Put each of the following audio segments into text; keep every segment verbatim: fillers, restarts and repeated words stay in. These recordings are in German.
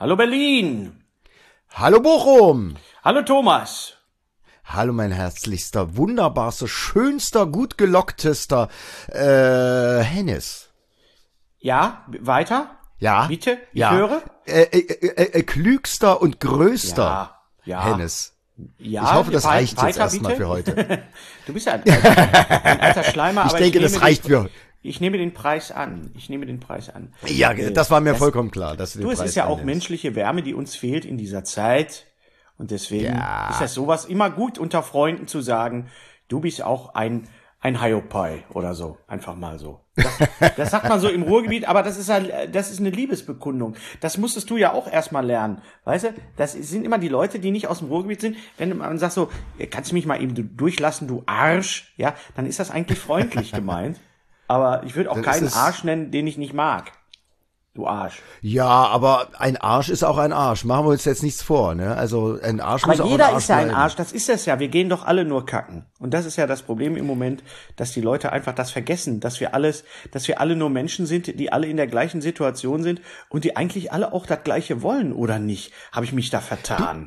Hallo Berlin. Hallo Bochum. Hallo Thomas. Hallo mein herzlichster, wunderbarster, schönster, gut gelocktester äh, Hennes. Ja, weiter? Ja. Bitte, ich ja. höre. Äh, äh, äh, äh, klügster und größter Ja, ja. Hennes. Ja, ich hoffe, das wei- reicht jetzt weiter, erstmal bitte? für heute. Du bist ja ein, ein alter Schleimer, Ich aber denke, ich das nehme reicht den, für heute. Ich nehme den Preis an. Ich nehme den Preis an. Ja, Äh, das war mir das, vollkommen klar, dass du den Du, es Preis ist ja auch annimmst. menschliche Wärme, die uns fehlt in dieser Zeit. Und deswegen Ja. ist das sowas immer gut unter Freunden zu sagen, du bist auch ein ein Hiopai oder so, einfach mal so. Das, das sagt man so im Ruhrgebiet, aber das ist halt, das ist eine Liebesbekundung. Das musstest du ja auch erstmal lernen, weißt du? Das sind immer die Leute, die nicht aus dem Ruhrgebiet sind. Wenn man sagt so, kannst du mich mal eben durchlassen, du Arsch, ja, dann ist das eigentlich freundlich gemeint. Aber ich würde auch Dann keinen ist es- Arsch nennen, den ich nicht mag. Du Arsch. Ja, aber ein Arsch ist auch ein Arsch. Machen wir uns jetzt nichts vor, ne? Also ein Arsch muss Aber auch jeder ein Arsch ist ja ein bleiben. Arsch, das ist es ja. Wir gehen doch alle nur kacken. Und das ist ja das Problem im Moment, dass die Leute einfach das vergessen, dass wir alles, dass wir alle nur Menschen sind, die alle in der gleichen Situation sind und die eigentlich alle auch das Gleiche wollen, oder nicht? Habe ich mich da vertan?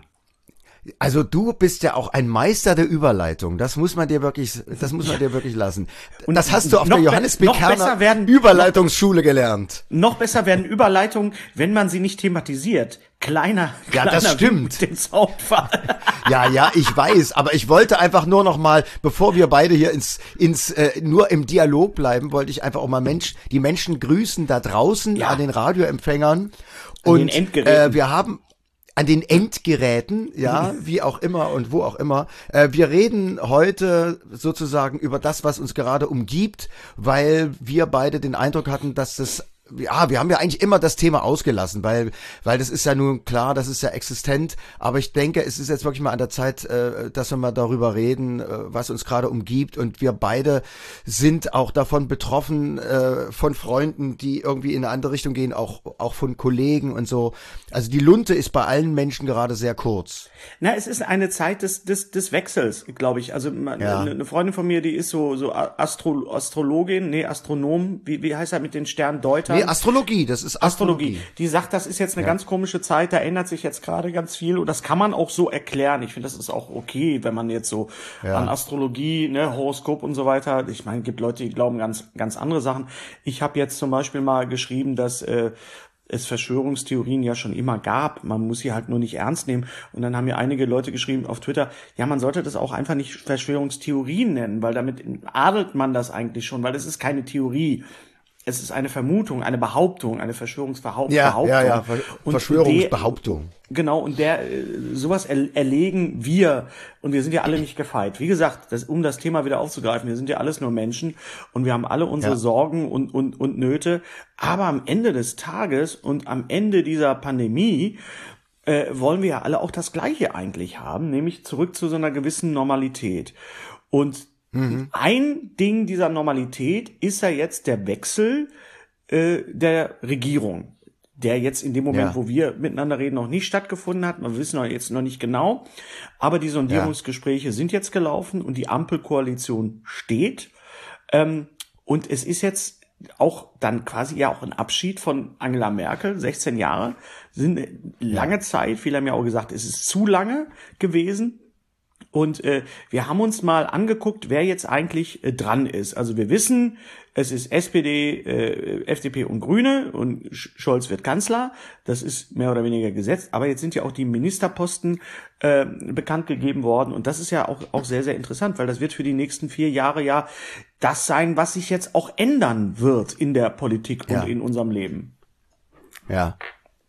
Also du bist ja auch ein Meister der Überleitung. Das muss man dir wirklich, das muss man dir wirklich lassen. Und das hast du auf noch der be- Johannes B. noch besser Kerner werden- Überleitungsschule gelernt. Noch besser werden Überleitungen, wenn man sie nicht thematisiert. Kleiner, Ja, kleiner das stimmt. Den Soundfall. Ja, ja, ich weiß, aber ich wollte einfach nur noch mal, bevor wir beide hier ins ins äh, nur im Dialog bleiben, wollte ich einfach auch mal Mensch, die Menschen grüßen da draußen Ja. an den Radioempfängern An und den Endgeräten. Äh, wir haben an den Endgeräten, ja, wie auch immer und wo auch immer. Äh, wir reden heute sozusagen über das, was uns gerade umgibt, weil wir beide den Eindruck hatten, dass das ja, wir haben ja eigentlich immer das Thema ausgelassen, weil weil das ist ja nun klar, das ist ja existent, aber ich denke, es ist jetzt wirklich mal an der Zeit, äh, dass wir mal darüber reden, äh, was uns gerade umgibt, und wir beide sind auch davon betroffen, äh, von Freunden, die irgendwie in eine andere Richtung gehen, auch auch von Kollegen und so. Also die Lunte ist bei allen Menschen gerade sehr kurz. Na, es ist eine Zeit des des des Wechsels, glaube ich. Also man, Ja. eine Freundin von mir, die ist so so Astro, Astrologin, nee, Astronom, wie wie heißt er mit den Sterndeutern? Nee, Astrologie, das ist Astrologie. Astrologie. Die sagt, das ist jetzt eine ganz komische Zeit, da ändert sich jetzt gerade ganz viel, und das kann man auch so erklären. Ich finde, das ist auch okay, wenn man jetzt so Ja. an Astrologie, ne, Horoskop und so weiter. Ich meine, es gibt Leute, die glauben ganz ganz andere Sachen. Ich habe jetzt zum Beispiel mal geschrieben, dass äh, es Verschwörungstheorien ja schon immer gab. Man muss sie halt nur nicht ernst nehmen. Und dann haben mir einige Leute geschrieben auf Twitter, ja, man sollte das auch einfach nicht Verschwörungstheorien nennen, weil damit adelt man das eigentlich schon, weil es ist keine Theorie. Es ist eine Vermutung, eine Behauptung, eine Verschwörungsbehauptung. Ja, ja, ja, Ver Und Verschwörungsbehauptung. Der, genau, und der äh, sowas er, erlegen wir, und wir sind ja alle nicht gefeit. Wie gesagt, das, um das Thema wieder aufzugreifen, wir sind ja alles nur Menschen und wir haben alle unsere Ja. Sorgen und, und, und Nöte. Aber am Ende des Tages und am Ende dieser Pandemie äh, wollen wir ja alle auch das Gleiche eigentlich haben, nämlich zurück zu so einer gewissen Normalität. Und ein Ding dieser Normalität ist ja jetzt der Wechsel äh, der Regierung, der jetzt in dem Moment, Ja. wo wir miteinander reden, noch nicht stattgefunden hat. Wir wissen jetzt noch nicht genau, aber die Sondierungsgespräche sind jetzt gelaufen und die Ampelkoalition steht. Ähm, und es ist jetzt auch dann quasi ja auch ein Abschied von Angela Merkel, sechzehn Jahre, sind eine lange Zeit. Viele haben ja auch gesagt, es ist zu lange gewesen. Und äh, wir haben uns mal angeguckt, wer jetzt eigentlich äh, dran ist. Also wir wissen, es ist S P D, äh, F D P und Grüne, und Sch- Scholz wird Kanzler. Das ist mehr oder weniger gesetzt. Aber jetzt sind ja auch die Ministerposten äh, bekannt gegeben worden. Und das ist ja auch, auch sehr, sehr interessant, weil das wird für die nächsten vier Jahre ja das sein, was sich jetzt auch ändern wird in der Politik und Ja. in unserem Leben. Ja.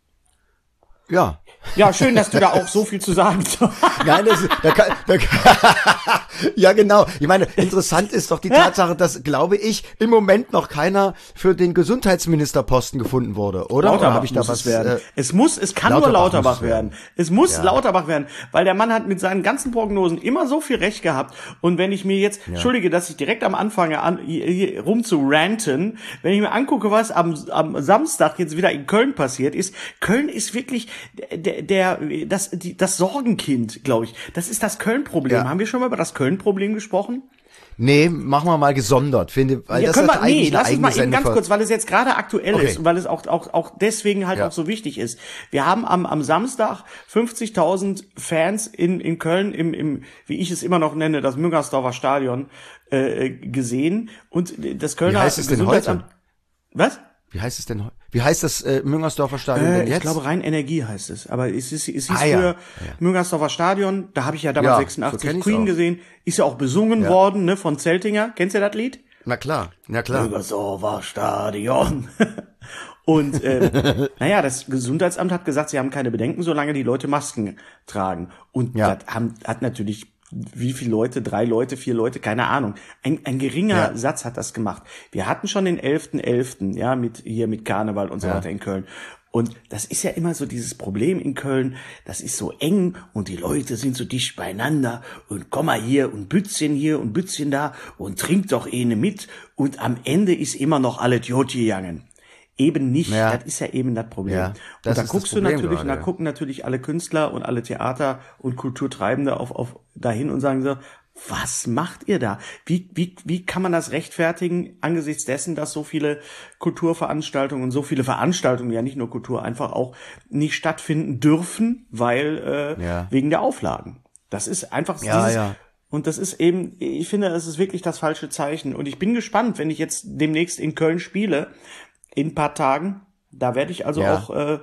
Ja. Ja, schön, dass du da auch so viel zu sagen hast. Nein, das, da kann, da kann, ja genau. Ich meine, interessant ist doch die Tatsache, dass, glaube ich, im Moment noch keiner für den Gesundheitsministerposten gefunden wurde, oder? Oder habe ich da muss was? es werden. Äh, es muss, es kann Lauterbach nur Lauterbach muss es werden. werden. Es muss Ja. Lauterbach werden, weil der Mann hat mit seinen ganzen Prognosen immer so viel Recht gehabt. Und wenn ich mir jetzt, entschuldige, dass ich direkt am Anfang an, hier, hier rum zu ranten, wenn ich mir angucke, was am, am Samstag jetzt wieder in Köln passiert ist, Köln ist wirklich der, der, das, die, das Sorgenkind, glaube ich. Das ist das Köln-Problem. Ja. Haben wir schon mal über das Köln-Problem gesprochen? Nee, machen wir mal gesondert, finde, weil ja, das können hat wir, nee, eigentlich eine lass uns mal eigene eben ganz Sendung. kurz, weil es jetzt gerade aktuell Okay. ist und weil es auch, auch, auch deswegen halt Ja. auch so wichtig ist. Wir haben am, am Samstag fünfzigtausend Fans in, in Köln im, im, wie ich es immer noch nenne, das Müngersdorfer Stadion, äh, gesehen und das Kölner Wie heißt es denn heute? Was? Wie heißt es denn heu- Wie heißt das äh, Müngersdorfer Stadion Äh, denn jetzt? ich glaube, Rhein Energie heißt es. Aber es, ist, es hieß Ah, ja. früher Ja. Müngersdorfer Stadion. Da habe ich ja damals Ja, so sechsundachtzig kenn ich's Queen auch. gesehen. Ist ja auch besungen Ja. worden, ne, von Zeltinger. Kennst du das Lied? Na klar, na klar. Müngersdorfer Stadion. Und ähm, naja, das Gesundheitsamt hat gesagt, sie haben keine Bedenken, solange die Leute Masken tragen. Und Ja. das haben, hat natürlich wie viele Leute, drei Leute, vier Leute, keine Ahnung. Ein, ein geringer Ja. Satz hat das gemacht. Wir hatten schon den elften elften ja, mit hier mit Karneval und so Ja. weiter in Köln. Und das ist ja immer so dieses Problem in Köln, das ist so eng und die Leute sind so dicht beieinander und komm mal hier und Bützchen hier und Bützchen da und trink doch eine mit und am Ende ist immer noch alles Jod gegangen. Eben nicht, Ja. das ist ja eben das Problem. Ja, das und da ist guckst das du Problem natürlich, gerade, und da ja. gucken natürlich alle Künstler und alle Theater- und Kulturtreibende auf, auf dahin und sagen so, was macht ihr da? Wie, wie, wie kann man das rechtfertigen angesichts dessen, dass so viele Kulturveranstaltungen und so viele Veranstaltungen, ja nicht nur Kultur, einfach auch nicht stattfinden dürfen, weil äh, Ja. wegen der Auflagen. Das ist einfach Ja, dieses, ja. und das ist eben, ich finde, es ist wirklich das falsche Zeichen. Und ich bin gespannt, wenn ich jetzt demnächst in Köln spiele, in ein paar Tagen, da werde ich also Ja. auch äh,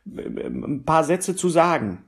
ein paar Sätze zu sagen.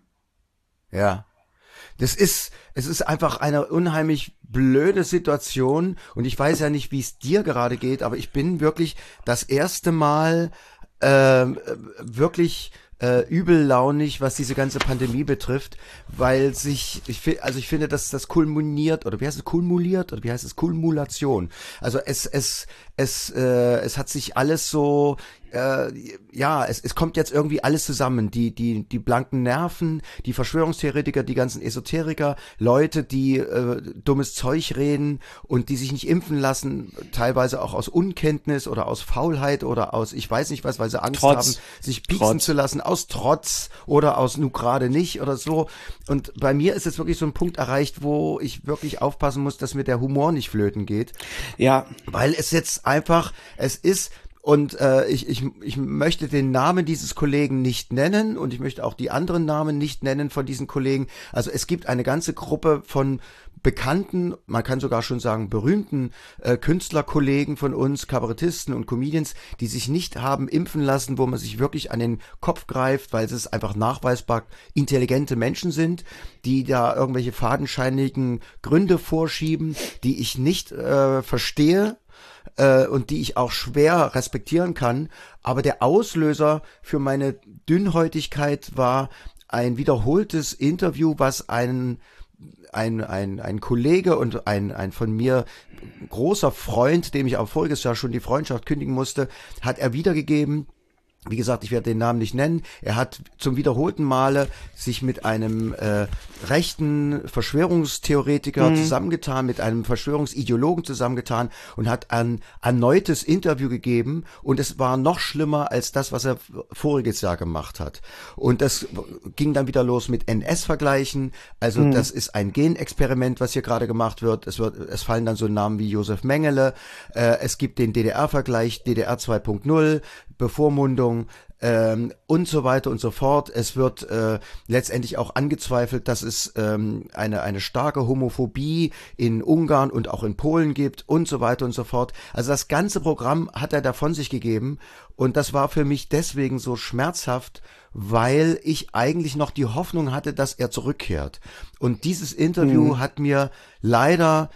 Ja. Das ist, es ist einfach eine unheimlich blöde Situation und ich weiß ja nicht, wie es dir gerade geht, aber ich bin wirklich das erste Mal ähm, wirklich äh, übellaunig, was diese ganze Pandemie betrifft, weil sich, ich fi- also ich finde, dass das kulminiert, oder wie heißt es, kulmuliert, oder wie heißt es, Kulmulation. Also es, es, es, äh, es hat sich alles so, äh, ja, es, es kommt jetzt irgendwie alles zusammen. Die, die, die blanken Nerven, die Verschwörungstheoretiker, die ganzen Esoteriker, Leute, die äh, dummes Zeug reden und die sich nicht impfen lassen, teilweise auch aus Unkenntnis oder aus Faulheit oder aus, ich weiß nicht was, weil sie Angst Trotz. haben, sich pieksen Trotz. zu lassen, aus Trotz oder aus nu gerade nicht oder so. Und bei mir ist jetzt wirklich so ein Punkt erreicht, wo ich wirklich aufpassen muss, dass mir der Humor nicht flöten geht, Ja, weil es jetzt einfach, es ist, und äh, ich, ich, ich möchte den Namen dieses Kollegen nicht nennen und ich möchte auch die anderen Namen nicht nennen von diesen Kollegen. Also es gibt eine ganze Gruppe von bekannten, man kann sogar schon sagen berühmten äh, Künstlerkollegen von uns, Kabarettisten und Comedians, die sich nicht haben impfen lassen, wo man sich wirklich an den Kopf greift, weil es einfach nachweisbar intelligente Menschen sind, die da irgendwelche fadenscheinigen Gründe vorschieben, die ich nicht äh, verstehe. Äh, und die ich auch schwer respektieren kann. Aber der Auslöser für meine Dünnhäutigkeit war ein wiederholtes Interview, was ein ein, ein, ein Kollege und ein, ein von mir großer Freund, dem ich auch voriges Jahr schon die Freundschaft kündigen musste, hat er wiedergegeben. Wie gesagt, ich werde den Namen nicht nennen. Er hat zum wiederholten Male sich mit einem äh, rechten Verschwörungstheoretiker Mhm. zusammengetan, mit einem Verschwörungsideologen zusammengetan und hat ein erneutes Interview gegeben. Und es war noch schlimmer als das, was er voriges Jahr gemacht hat. Und das ging dann wieder los mit N S-Vergleichen. Also Mhm. das ist ein Genexperiment, was hier gerade gemacht wird. Es wird, es fallen dann so Namen wie Josef Mengele. Äh, es gibt den D D R-Vergleich, D D R zwei Punkt null. Bevormundung ähm, und so weiter und so fort. Es wird äh, letztendlich auch angezweifelt, dass es ähm, eine eine starke Homophobie in Ungarn und auch in Polen gibt und so weiter und so fort. Also das ganze Programm hat er da von sich gegeben und das war für mich deswegen so schmerzhaft, weil ich eigentlich noch die Hoffnung hatte, dass er zurückkehrt. Und dieses Interview Mhm. hat mir leider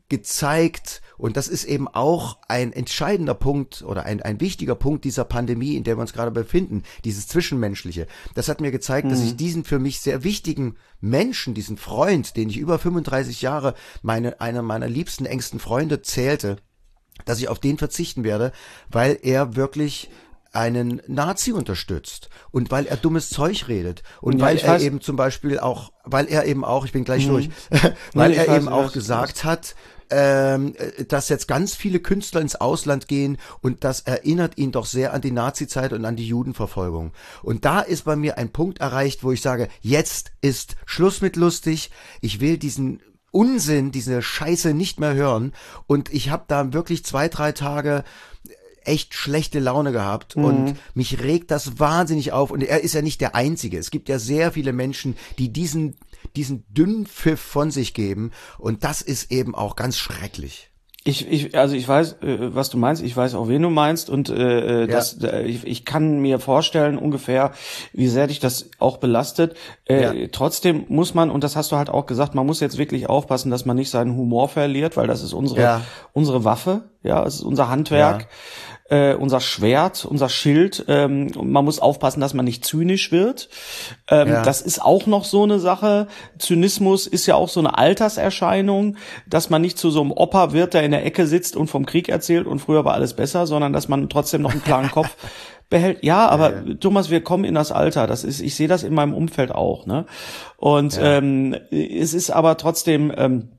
gezeigt, und das ist eben auch ein entscheidender Punkt oder ein, ein wichtiger Punkt dieser Pandemie, in der wir uns gerade befinden, dieses Zwischenmenschliche. Das hat mir gezeigt, Mhm. dass ich diesen für mich sehr wichtigen Menschen, diesen Freund, den ich über fünfunddreißig Jahre, meine, einer meiner liebsten, engsten Freunde zählte, dass ich auf den verzichten werde, weil er wirklich einen Nazi unterstützt und weil er dummes Zeug redet und Ja, weil ich er weiß. eben zum Beispiel auch, weil er eben auch, ich bin gleich Mhm. durch, weil Nee, ich er weiß, eben ich auch weiß, gesagt hat, ähm, äh, dass jetzt ganz viele Künstler ins Ausland gehen und das erinnert ihn doch sehr an die Nazizeit und an die Judenverfolgung. Und da ist bei mir ein Punkt erreicht, wo ich sage, jetzt ist Schluss mit lustig. Ich will diesen Unsinn, diese Scheiße nicht mehr hören. Und ich habe da wirklich zwei, drei Tage echt schlechte Laune gehabt mhm. und mich regt das wahnsinnig auf. Und er ist ja nicht der Einzige. Es gibt ja sehr viele Menschen, die diesen, diesen Dünnpfiff von sich geben. Und das ist eben auch ganz schrecklich. Ich, ich, also ich weiß, äh, was du meinst. Ich weiß auch, wen du meinst, und äh, ja. das, äh, ich, ich kann mir vorstellen ungefähr, wie sehr dich das auch belastet. Äh, ja. Trotzdem muss man, und das hast du halt auch gesagt, man muss jetzt wirklich aufpassen, dass man nicht seinen Humor verliert, weil das ist unsere ja. unsere Waffe, ja, es ist unser Handwerk. Ja. Äh, unser Schwert, unser Schild. Ähm, man muss aufpassen, dass man nicht zynisch wird. Ähm, ja. Das ist auch noch so eine Sache. Zynismus ist ja auch so eine Alterserscheinung, dass man nicht zu so einem Opa wird, der in der Ecke sitzt und vom Krieg erzählt und früher war alles besser, sondern dass man trotzdem noch einen klaren Kopf behält. Ja, aber ja, ja. Thomas, wir kommen in das Alter. Das ist, ich sehe das in meinem Umfeld auch, ne? Und ja. ähm, es ist aber trotzdem ähm,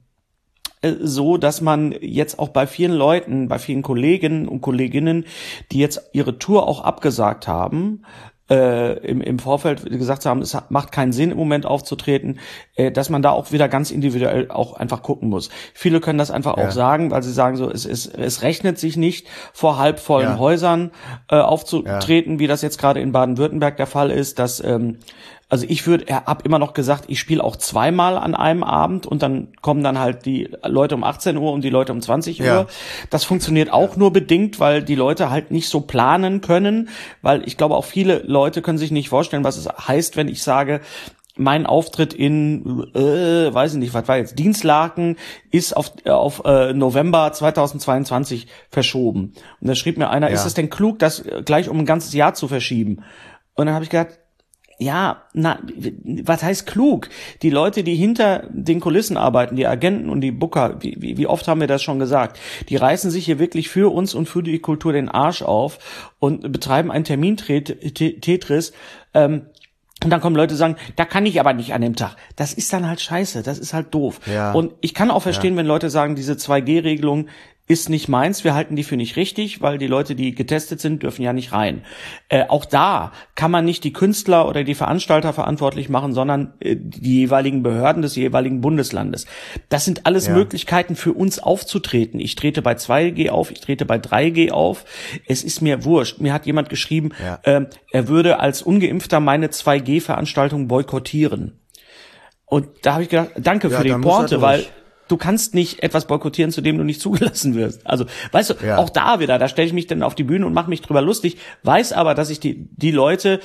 so, dass man jetzt auch bei vielen Leuten, bei vielen Kollegen und Kolleginnen, die jetzt ihre Tour auch abgesagt haben, äh, im, im Vorfeld gesagt haben, es macht keinen Sinn, im Moment aufzutreten, äh, dass man da auch wieder ganz individuell auch einfach gucken muss. Viele können das einfach ja. auch sagen, weil sie sagen so, es, es, es rechnet sich nicht, vor halbvollen ja. Häusern äh, aufzutreten, ja. wie das jetzt gerade in Baden-Württemberg der Fall ist, dass ähm, also ich würde, hab immer noch gesagt, ich spiele auch zweimal an einem Abend und dann kommen dann halt die Leute um achtzehn Uhr und die Leute um zwanzig Uhr. Ja. Das funktioniert auch nur bedingt, weil die Leute halt nicht so planen können, weil ich glaube auch viele Leute können sich nicht vorstellen, was es heißt, wenn ich sage, mein Auftritt in, äh, weiß ich nicht, was war jetzt, Dienstlaken ist auf auf äh, November zweitausendzweiundzwanzig verschoben. Und da schrieb mir einer, ja. ist es denn klug, das gleich um ein ganzes Jahr zu verschieben? Und dann habe ich gedacht, ja, na, was heißt klug? Die Leute, die hinter den Kulissen arbeiten, die Agenten und die Booker, wie, wie, wie oft haben wir das schon gesagt, die reißen sich hier wirklich für uns und für die Kultur den Arsch auf und betreiben ein Termin-Tetris. Ähm, und dann kommen Leute, die sagen, da kann ich aber nicht an dem Tag. Das ist dann halt scheiße, das ist halt doof. Ja. Und ich kann auch verstehen, ja. wenn Leute sagen, diese zwei G Regelung ist nicht meins, wir halten die für nicht richtig, weil die Leute, die getestet sind, dürfen ja nicht rein. Äh, auch da kann man nicht die Künstler oder die Veranstalter verantwortlich machen, sondern äh, die jeweiligen Behörden des jeweiligen Bundeslandes. Das sind alles ja. Möglichkeiten für uns aufzutreten. Ich trete bei zwei G auf, ich trete bei drei G auf. Es ist mir wurscht. Mir hat jemand geschrieben, ja. äh, er würde als Ungeimpfter meine zwei G Veranstaltung boykottieren. Und da habe ich gedacht, danke ja, für die Pointe, weil du kannst nicht etwas boykottieren, zu dem du nicht zugelassen wirst. Also, weißt du, ja. auch da wieder, da stelle ich mich dann auf die Bühne und mache mich drüber lustig, weiß aber, dass ich die die Leute,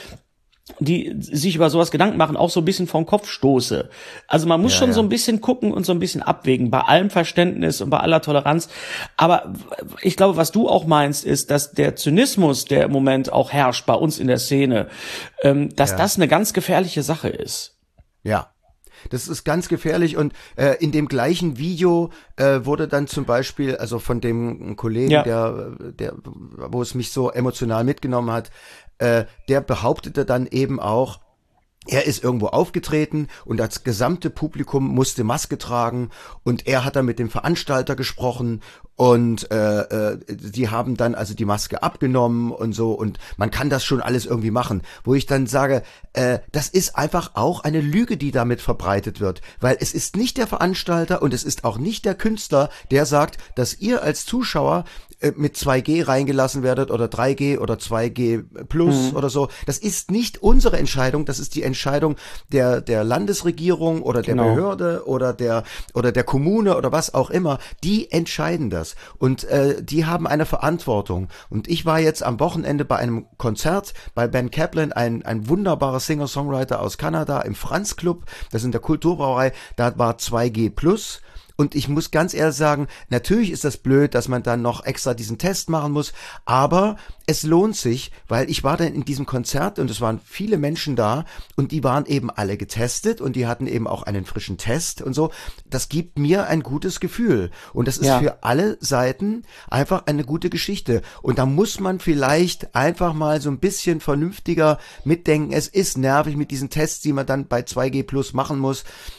die sich über sowas Gedanken machen, auch so ein bisschen vom Kopf stoße. Also man muss ja, schon ja. so ein bisschen gucken und so ein bisschen abwägen, bei allem Verständnis und bei aller Toleranz. Aber ich glaube, was du auch meinst, ist, dass der Zynismus, der im Moment auch herrscht bei uns in der Szene, ähm, dass ja. das eine ganz gefährliche Sache ist. Ja. Das ist ganz gefährlich und äh, in dem gleichen Video äh, wurde dann zum Beispiel, also von dem Kollegen, ja. der, der, wo es mich so emotional mitgenommen hat, äh, der behauptete dann eben auch, er ist irgendwo aufgetreten und das gesamte Publikum musste Maske tragen und er hat dann mit dem Veranstalter gesprochen und äh, äh, die haben dann also die Maske abgenommen und so und man kann das schon alles irgendwie machen, wo ich dann sage, äh, das ist einfach auch eine Lüge, die damit verbreitet wird, weil es ist nicht der Veranstalter und es ist auch nicht der Künstler, der sagt, dass ihr als Zuschauer mit zwei G reingelassen werdet oder drei G oder zwei G plus mhm. oder so. Das ist nicht unsere Entscheidung, das ist die Entscheidung der der Landesregierung oder der genau. Behörde oder der oder der Kommune oder was auch immer. Die entscheiden das und äh, die haben eine Verantwortung. Und ich war jetzt am Wochenende bei einem Konzert bei Ben Kaplan, ein ein wunderbarer Singer-Songwriter aus Kanada im Franz Club, das ist in der Kulturbrauerei, da war zwei G plus. Und ich muss ganz ehrlich sagen, natürlich ist das blöd, dass man dann noch extra diesen Test machen muss, aber es lohnt sich, weil ich war dann in diesem Konzert und es waren viele Menschen da und die waren eben alle getestet und die hatten eben auch einen frischen Test und so. Das gibt mir ein gutes Gefühl und das ist ja. für alle Seiten einfach eine gute Geschichte. Und da muss man vielleicht einfach mal so ein bisschen vernünftiger mitdenken. Es ist nervig mit diesen Tests, die man dann bei zwei G plus machen muss.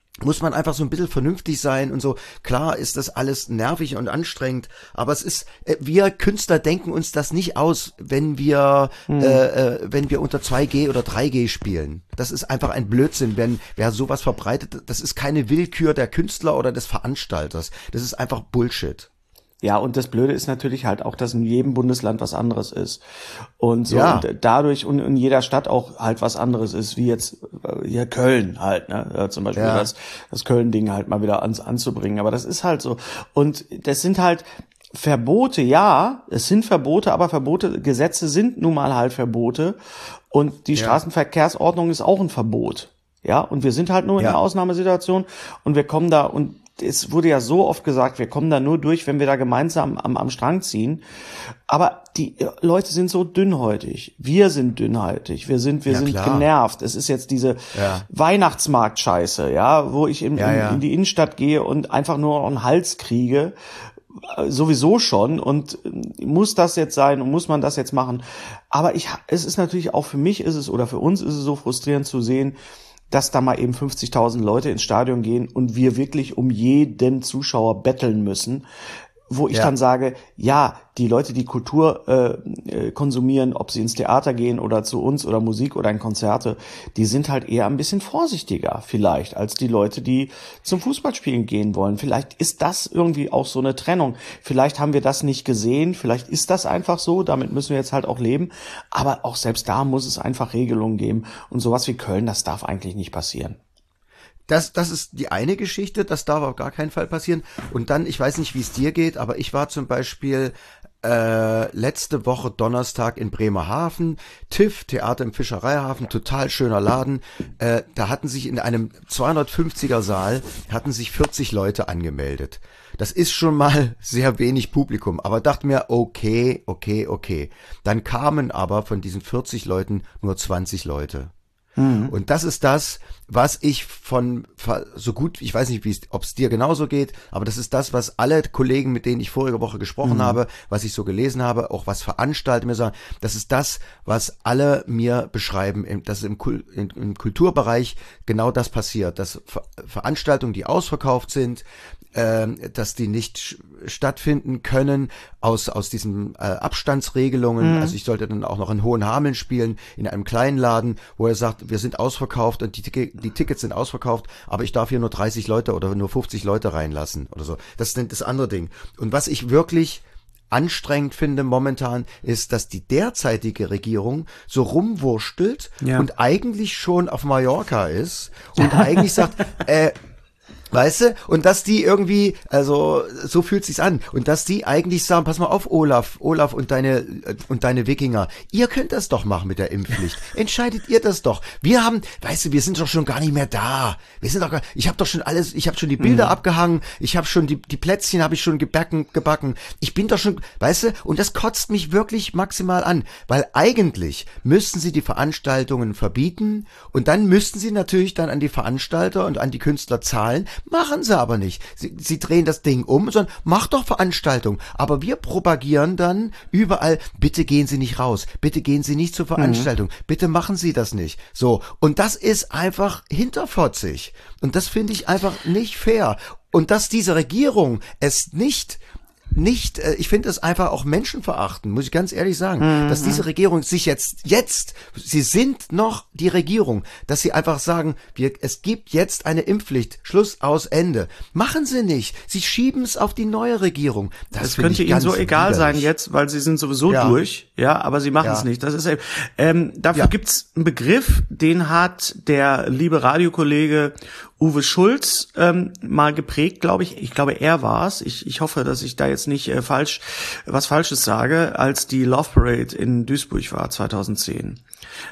muss man einfach so ein bisschen vernünftig sein und so. Klar ist das alles nervig und anstrengend, aber es ist, wir Künstler denken uns das nicht aus, wenn wir, hm. äh, wenn wir unter zwei G oder drei G spielen. Das ist einfach ein Blödsinn, wenn wer sowas verbreitet. Das ist keine Willkür der Künstler oder des Veranstalters. Das ist einfach Bullshit. Ja, und das Blöde ist natürlich halt auch, dass in jedem Bundesland was anderes ist. Und so ja. und dadurch und in jeder Stadt auch halt was anderes ist, wie jetzt hier Köln halt, ne? Ja, zum Beispiel ja. das, das Köln-Ding halt mal wieder ans, anzubringen. Aber das ist halt so. Und das sind halt Verbote, ja, es sind Verbote, aber Verbote, Gesetze sind nun mal halt Verbote. Und die ja. Straßenverkehrsordnung ist auch ein Verbot. Ja, und wir sind halt nur in ja. einer Ausnahmesituation und wir kommen da und es wurde ja so oft gesagt, wir kommen da nur durch, wenn wir da gemeinsam am, am Strang ziehen. Aber die Leute sind so dünnhäutig. Wir sind dünnhäutig. Wir sind, wir ja, sind klar. genervt. Es ist jetzt diese ja. Weihnachtsmarkt-Scheiße, ja, wo ich in, ja, ja. in, in die Innenstadt gehe und einfach nur einen Hals kriege. Sowieso schon. Und muss das jetzt sein und muss man das jetzt machen? Aber ich, es ist natürlich auch für mich ist es oder für uns ist es so frustrierend zu sehen, dass da mal eben fünfzigtausend Leute ins Stadion gehen und wir wirklich um jeden Zuschauer betteln müssen, wo ich ja. dann sage, ja, die Leute, die Kultur äh, konsumieren, ob sie ins Theater gehen oder zu uns oder Musik oder in Konzerte, die sind halt eher ein bisschen vorsichtiger vielleicht als die Leute, die zum Fußballspielen gehen wollen. Vielleicht ist das irgendwie auch so eine Trennung. Vielleicht haben wir das nicht gesehen, vielleicht ist das einfach so, damit müssen wir jetzt halt auch leben. Aber auch selbst da muss es einfach Regelungen geben. Und sowas wie Köln, das darf eigentlich nicht passieren. Das, das ist die eine Geschichte, das darf auf gar keinen Fall passieren. Und dann, ich weiß nicht, wie es dir geht, aber ich war zum Beispiel äh, letzte Woche Donnerstag in Bremerhaven, TIFF, Theater im Fischereihafen, total schöner Laden. Äh, da hatten sich in einem zweihundertfünfziger Saal, hatten sich vierzig Leute angemeldet. Das ist schon mal sehr wenig Publikum, aber dachte mir, okay, okay, okay. Dann kamen aber von diesen vierzig Leuten nur zwanzig Leute. Und das ist das, was ich von so gut, ich weiß nicht, ob es dir genauso geht, aber das ist das, was alle Kollegen, mit denen ich vorige Woche gesprochen mhm. habe, was ich so gelesen habe, auch was Veranstalter mir sagen, das ist das, was alle mir beschreiben, dass im, im, im Kulturbereich genau das passiert, dass Veranstaltungen, die ausverkauft sind, äh, dass die nicht stattfinden können aus aus diesen äh, Abstandsregelungen. Mhm. Also ich sollte dann auch noch in Hohenhameln spielen, in einem kleinen Laden, wo er sagt, wir sind ausverkauft und die, die Tickets sind ausverkauft, aber ich darf hier nur dreißig Leute oder nur fünfzig Leute reinlassen oder so. Das ist das andere Ding. Und was ich wirklich anstrengend finde momentan, ist, dass die derzeitige Regierung so rumwurstelt ja. und eigentlich schon auf Mallorca ist und eigentlich sagt, äh, weißt du? Und dass die irgendwie, also so fühlt sich's an. Und dass die eigentlich sagen, pass mal auf, Olaf, Olaf und deine und deine Wikinger, ihr könnt das doch machen mit der Impfpflicht. Entscheidet ihr das doch. Wir haben, weißt du, wir sind doch schon gar nicht mehr da. Wir sind doch gar, ich habe doch schon alles, ich habe schon die Bilder mhm. abgehangen, ich habe schon die die Plätzchen habe ich schon gebacken, gebacken. Ich bin doch schon, weißt du? Und das kotzt mich wirklich maximal an, weil eigentlich müssten sie die Veranstaltungen verbieten und dann müssten sie natürlich dann an die Veranstalter und an die Künstler zahlen. Machen sie aber nicht. Sie, sie drehen das Ding um, sondern mach doch Veranstaltung. Aber wir propagieren dann überall, bitte gehen Sie nicht raus, bitte gehen Sie nicht zur Veranstaltung, mhm. bitte machen Sie das nicht. So, und das ist einfach hinterfotzig. Und das finde ich einfach nicht fair. Und dass diese Regierung es nicht nicht, äh, ich finde es einfach auch menschenverachtend, muss ich ganz ehrlich sagen, mhm. dass diese Regierung sich jetzt, jetzt, sie sind noch die Regierung, dass sie einfach sagen, wir, es gibt jetzt eine Impfpflicht, Schluss, aus, Ende. Machen sie nicht. Sie schieben es auf die neue Regierung. Das, das könnte ihnen so egal widerlich. sein jetzt, weil sie sind sowieso ja. durch, ja, aber sie machen es ja. nicht. Das ist, ähm, dafür ja. gibt's einen Begriff, den hat der liebe Radiokollege Uwe Schulz ähm, mal geprägt, glaube ich. Ich glaube, er war's. Ich, ich hoffe, dass ich da jetzt nicht äh, falsch was Falsches sage, als die Love Parade in Duisburg war zweitausendzehn,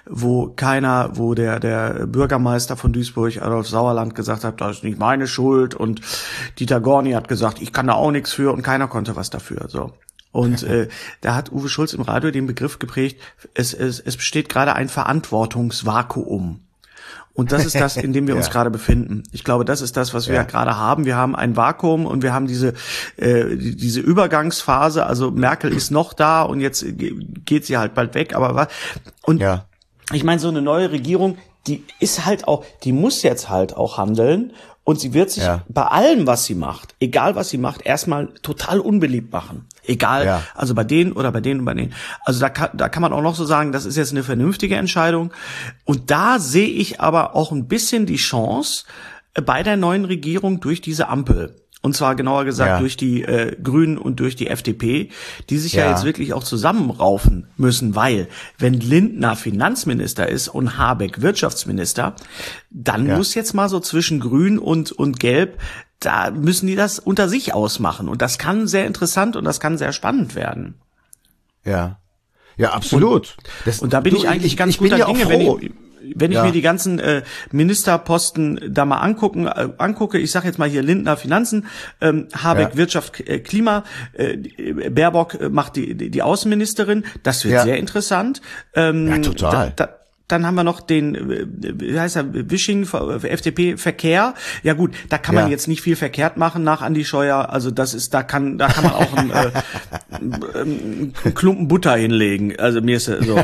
wo keiner, wo der der Bürgermeister von Duisburg, Adolf Sauerland, gesagt hat, das ist nicht meine Schuld, und Dieter Gorni hat gesagt, ich kann da auch nichts für, und keiner konnte was dafür. So. Und äh, da hat Uwe Schulz im Radio den Begriff geprägt, es, es, es besteht gerade ein Verantwortungsvakuum. Und das ist das, in dem wir ja. uns gerade befinden. Ich glaube, das ist das, was wir ja. gerade haben. Wir haben ein Vakuum und wir haben diese äh, diese Übergangsphase. Also Merkel ist noch da und jetzt geht sie halt bald weg. Aber was? Und ja. ich meine, so eine neue Regierung, die ist halt auch, die muss jetzt halt auch handeln. Und sie wird sich ja. bei allem, was sie macht, egal was sie macht, erstmal total unbeliebt machen. Egal, ja. also bei denen oder bei denen und bei denen. Also da kann, da kann man auch noch so sagen, das ist jetzt eine vernünftige Entscheidung. Und da sehe ich aber auch ein bisschen die Chance bei der neuen Regierung durch diese Ampel. Und zwar genauer gesagt ja. durch die äh, Grünen und durch die F D P, die sich ja. ja jetzt wirklich auch zusammenraufen müssen, weil wenn Lindner Finanzminister ist und Habeck Wirtschaftsminister, dann ja. muss jetzt mal so zwischen Grün und und Gelb, da müssen die das unter sich ausmachen. Und das kann sehr interessant und das kann sehr spannend werden. Ja, ja, absolut. Und, das, und da bin du, ich eigentlich ich, ganz ich guter Dinge, ja wenn ich Wenn ich ja. mir die ganzen äh, Ministerposten da mal angucken, äh, angucke, ich sage jetzt mal hier Lindner Finanzen, ähm, Habeck ja. Wirtschaft, äh, Klima, äh, Baerbock äh, macht die, die die Außenministerin, das wird ja. sehr interessant. Ähm, ja, total. Da, da, dann haben wir noch den, äh, wie heißt er, Wishing, F D P, Verkehr. Ja gut, da kann man ja. jetzt nicht viel verkehrt machen nach Andi Scheuer. Also das ist, da kann, da kann man auch einen, äh, einen Klumpen Butter hinlegen. Also mir ist so.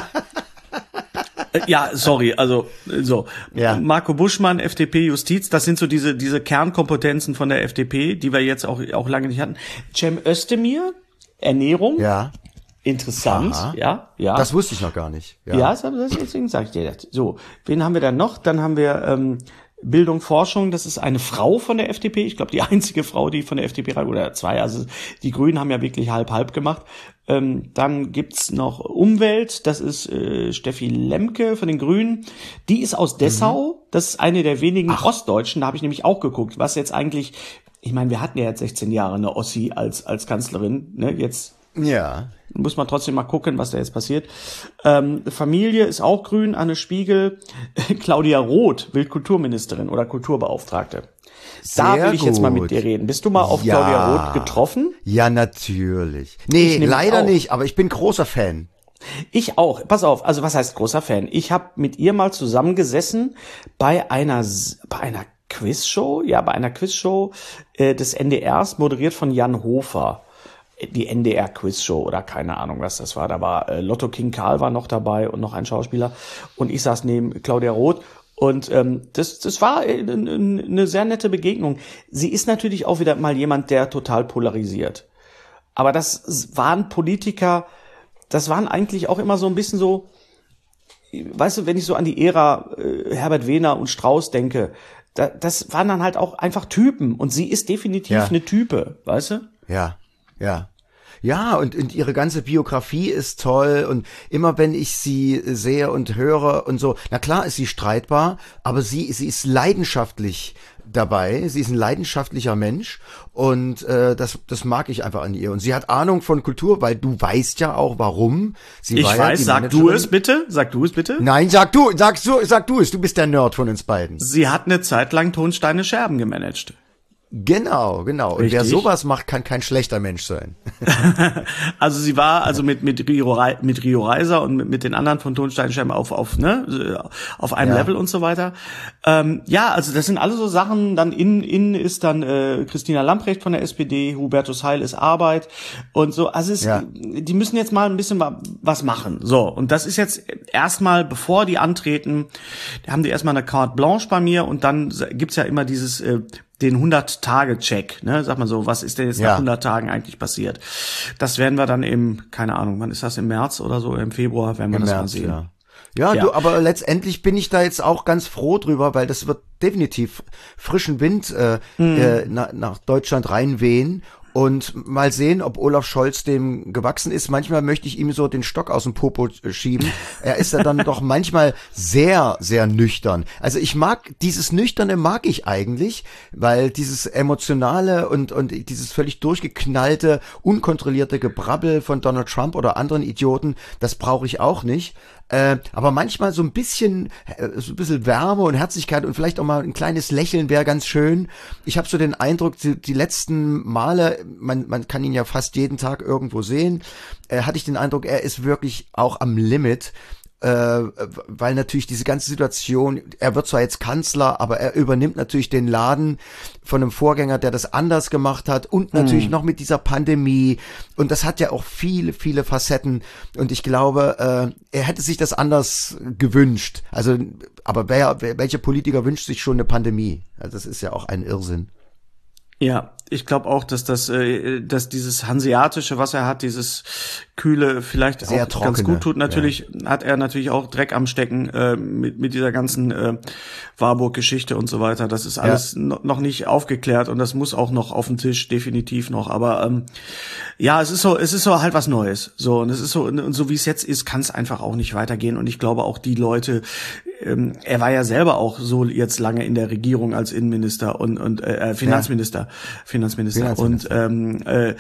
Ja, sorry, also so ja. Marco Buschmann, F D P Justiz, das sind so diese diese Kernkompetenzen von der F D P, die wir jetzt auch auch lange nicht hatten. Cem Özdemir, Ernährung, ja, interessant, Aha. ja, ja. Das wusste ich noch gar nicht. Ja, ja deswegen sage ich dir das. So, wen haben wir dann noch? Dann haben wir ähm, Bildung, Forschung, das ist eine Frau von der F D P, ich glaube die einzige Frau, die von der F D P rein, oder zwei, also die Grünen haben ja wirklich halb-halb gemacht. Ähm, dann gibt's noch Umwelt, das ist äh, Steffi Lemke von den Grünen, die ist aus Dessau, mhm. das ist eine der wenigen Ach. Ostdeutschen, da habe ich nämlich auch geguckt, was jetzt eigentlich, ich meine, wir hatten ja jetzt sechzehn Jahre eine Ossi als als Kanzlerin, ne, jetzt ja. muss man trotzdem mal gucken, was da jetzt passiert. Ähm, Familie ist auch grün, Anne Spiegel, Claudia Roth, Wildkulturministerin oder Kulturbeauftragte. Sehr da will ich gut. jetzt mal mit dir reden. Bist du mal auf ja. Claudia Roth getroffen? Ja, natürlich. Nee, leider nicht, aber ich bin großer Fan. Ich auch. Pass auf, also was heißt großer Fan? Ich habe mit ihr mal zusammengesessen bei einer bei einer Quizshow, ja, bei einer Quizshow äh, des N D Rs, moderiert von Jan Hofer. Die N D R-Quizshow oder keine Ahnung, was das war. Da war äh, Lotto King Karl war noch dabei und noch ein Schauspieler. Und ich saß neben Claudia Roth. Und ähm, das, das war eine sehr nette Begegnung. Sie ist natürlich auch wieder mal jemand, der total polarisiert. Aber das waren Politiker, das waren eigentlich auch immer so ein bisschen so, weißt du, wenn ich so an die Ära äh, Herbert Wehner und Strauß denke, da, das waren dann halt auch einfach Typen. Und sie ist definitiv ja. eine Type, weißt du? Ja, ja. Ja, und, und ihre ganze Biografie ist toll und immer wenn ich sie sehe und höre und so, na klar ist sie streitbar, aber sie, sie ist leidenschaftlich dabei, sie ist ein leidenschaftlicher Mensch und äh, das, das mag ich einfach an ihr. Und sie hat Ahnung von Kultur, weil du weißt ja auch, warum. Sie ich war weiß, ja sag du es bitte, sag du es bitte. Nein, sag du, sag, sag du es, du bist der Nerd von uns beiden. Sie hat eine Zeit lang Tonsteine Scherben gemanagt. Genau, genau. Und Richtig. wer sowas macht, kann kein schlechter Mensch sein. Also sie war also mit mit Rio, mit Rio Reiser und mit, mit den anderen von Tonsteinschirm auf auf ne auf einem ja. Level und so weiter. Ähm, ja, also das sind alle so Sachen. Dann innen innen ist dann äh, Christina Lamprecht von der S P D, Hubertus Heil ist Arbeit und so. Also es, ja. die müssen jetzt mal ein bisschen was machen. So, und das ist jetzt erstmal, bevor die antreten, haben die erstmal eine Carte Blanche bei mir und dann gibt's ja immer dieses äh, den hundert-Tage-Check, ne, sag mal so, was ist denn jetzt ja. nach hundert Tagen eigentlich passiert? Das werden wir dann im, keine Ahnung, wann ist das, im März oder so, im Februar werden wir Im das März, mal sehen. Ja. Ja, ja, du, aber letztendlich bin ich da jetzt auch ganz froh drüber, weil das wird definitiv frischen Wind äh, mhm. äh, na, nach Deutschland reinwehen. Und mal sehen, ob Olaf Scholz dem gewachsen ist. Manchmal möchte ich ihm so den Stock aus dem Popo schieben. Er ist ja dann doch manchmal sehr, sehr nüchtern. Also ich mag, dieses Nüchterne mag ich eigentlich, weil dieses emotionale und, und dieses völlig durchgeknallte, unkontrollierte Gebrabbel von Donald Trump oder anderen Idioten, das brauche ich auch nicht. Äh, aber manchmal so ein bisschen, äh, so ein bisschen Wärme und Herzlichkeit und vielleicht auch mal ein kleines Lächeln wäre ganz schön. Ich habe so den Eindruck, die, die letzten Male, man, man kann ihn ja fast jeden Tag irgendwo sehen, äh, hatte ich den Eindruck, er ist wirklich auch am Limit. äh, weil natürlich diese ganze Situation, er wird zwar jetzt Kanzler, aber er übernimmt natürlich den Laden von einem Vorgänger, der das anders gemacht hat und natürlich mhm. noch mit dieser Pandemie und das hat ja auch viele, viele Facetten und ich glaube, äh, er hätte sich das anders gewünscht. Also, aber wer, welcher Politiker wünscht sich schon eine Pandemie? Also das ist ja auch ein Irrsinn. Ja, ich glaube auch, dass das, äh, dass dieses Hanseatische, was er hat, dieses Kühle, vielleicht sehr auch trockene, ganz gut tut. Natürlich ja. hat er natürlich auch Dreck am Stecken äh, mit mit dieser ganzen äh, Warburg-Geschichte und so weiter. Das ist alles ja. no, noch nicht aufgeklärt und das muss auch noch auf den Tisch, definitiv noch. Aber ähm, ja, es ist so, es ist so halt was Neues. So und es ist so und so wie es jetzt ist, kann es einfach auch nicht weitergehen. Und ich glaube auch die Leute. Ähm, er war ja selber auch so jetzt lange in der Regierung als Innenminister und und äh, Finanzminister, ja. Finanzminister, Finanzminister und ähm, äh,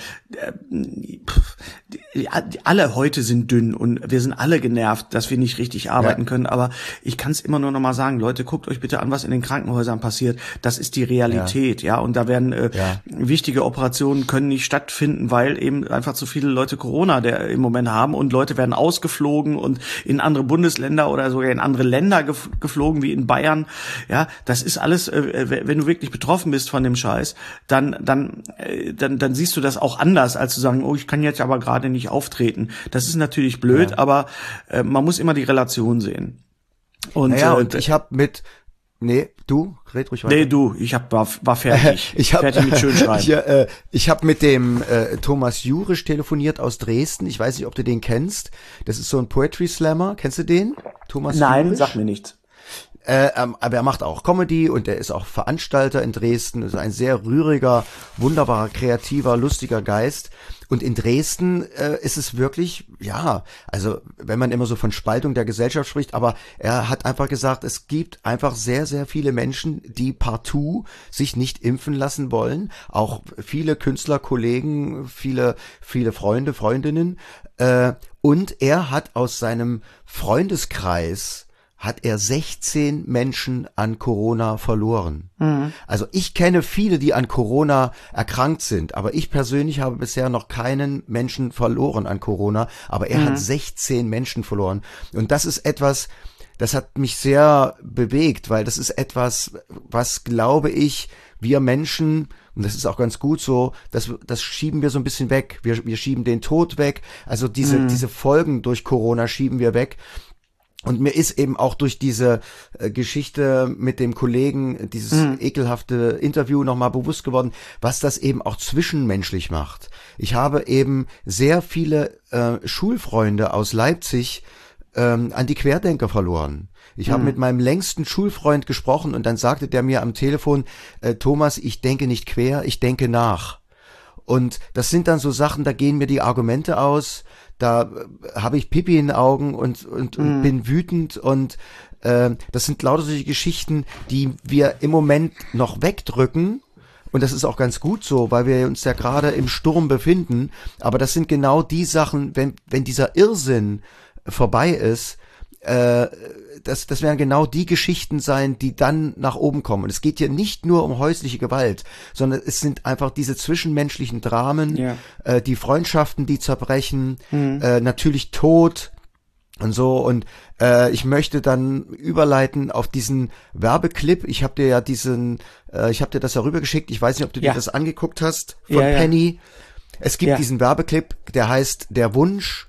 pff, die, die, alle heute sind dünn und wir sind alle genervt, dass wir nicht richtig arbeiten ja. können. Aber ich kann es immer nur noch mal sagen, Leute, guckt euch bitte an, was in den Krankenhäusern passiert. Das ist die Realität, ja. ja? Und da werden äh, ja. wichtige Operationen können nicht stattfinden, weil eben einfach zu viele Leute Corona der im Moment haben und Leute werden ausgeflogen und in andere Bundesländer oder sogar in andere Länder geflogen wie in Bayern, ja, das ist alles, äh, wenn du wirklich betroffen bist von dem Scheiß, dann dann äh, dann dann siehst du das auch anders, als zu sagen, oh, ich kann jetzt aber gerade nicht auftreten. Das ist natürlich blöd, ja. aber äh, man muss immer die Relation sehen. Und, naja, äh, und ich habe mit Nee, du, red ruhig weiter. Nee, du, ich hab, war, war fertig. ich hab, fertig mit Schönschreiben. ich äh, ich habe mit dem äh, Thomas Jurisch telefoniert aus Dresden. Ich weiß nicht, ob du den kennst. Das ist so ein Poetry Slammer. Kennst du den? Thomas Nein, Jurisch? sag mir nichts. Äh, ähm, aber er macht auch Comedy und er ist auch Veranstalter in Dresden. Ist ein sehr rühriger, wunderbarer, kreativer, lustiger Geist. Und in Dresden äh, ist es wirklich, ja, also wenn man immer so von Spaltung der Gesellschaft spricht, aber er hat einfach gesagt, es gibt einfach sehr, sehr viele Menschen, die partout sich nicht impfen lassen wollen. Auch viele Künstler, Kollegen, viele, viele Freunde, Freundinnen. Äh, und er hat aus seinem Freundeskreis hat er sechzehn Menschen an Corona verloren. Mhm. Also ich kenne viele, die an Corona erkrankt sind, aber ich persönlich habe bisher noch keinen Menschen verloren an Corona, aber er mhm. hat sechzehn Menschen verloren. Und das ist etwas, das hat mich sehr bewegt, weil das ist etwas, was, glaube ich, wir Menschen, und das ist auch ganz gut so, das, das schieben wir so ein bisschen weg. Wir, wir schieben den Tod weg, also diese, mhm. diese Folgen durch Corona schieben wir weg. Und mir ist eben auch durch diese äh, Geschichte mit dem Kollegen, dieses mhm. ekelhafte Interview nochmal bewusst geworden, was das eben auch zwischenmenschlich macht. Ich habe eben sehr viele äh, Schulfreunde aus Leipzig ähm, an die Querdenker verloren. Ich mhm. habe mit meinem längsten Schulfreund gesprochen und dann sagte der mir am Telefon, äh, Thomas, ich denke nicht quer, ich denke nach. Und das sind dann so Sachen, da gehen mir die Argumente aus, da habe ich Pipi in den Augen und, und, und mm. bin wütend und äh, das sind lauter solche Geschichten, die wir im Moment noch wegdrücken und das ist auch ganz gut so, weil wir uns ja gerade im Sturm befinden, aber das sind genau die Sachen, wenn, wenn dieser Irrsinn vorbei ist, äh, das, das werden genau die Geschichten sein, die dann nach oben kommen. Und es geht hier nicht nur um häusliche Gewalt, sondern es sind einfach diese zwischenmenschlichen Dramen, ja. äh, die Freundschaften, die zerbrechen, mhm. äh, natürlich Tod und so. Und äh, ich möchte dann überleiten auf diesen Werbeclip. Ich habe dir ja diesen, äh, ich habe dir das ja rübergeschickt. Ich weiß nicht, ob du ja. dir das angeguckt hast von ja, Penny. Ja. Es gibt ja. diesen Werbeclip, der heißt Der Wunsch.